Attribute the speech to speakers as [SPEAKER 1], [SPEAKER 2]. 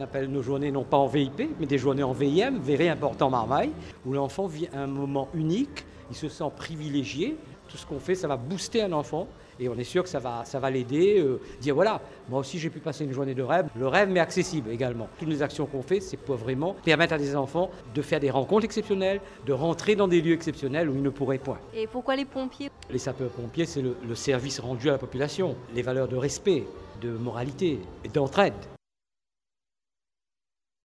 [SPEAKER 1] On appelle nos journées non pas en VIP, mais des journées en VIM, Very Important Marmaille, où l'enfant vit un moment unique, il se sent privilégié. Tout ce qu'on fait, ça va booster un enfant et on est sûr que ça va l'aider, dire voilà, moi aussi j'ai pu passer une journée de rêve, le rêve mais accessible également. Toutes les actions qu'on fait, c'est pour vraiment permettre à des enfants de faire des rencontres exceptionnelles, de rentrer dans des lieux exceptionnels où ils ne pourraient point.
[SPEAKER 2] Et pourquoi les pompiers?
[SPEAKER 1] Les sapeurs-pompiers, c'est le service rendu à la population, les valeurs de respect, de moralité et d'entraide.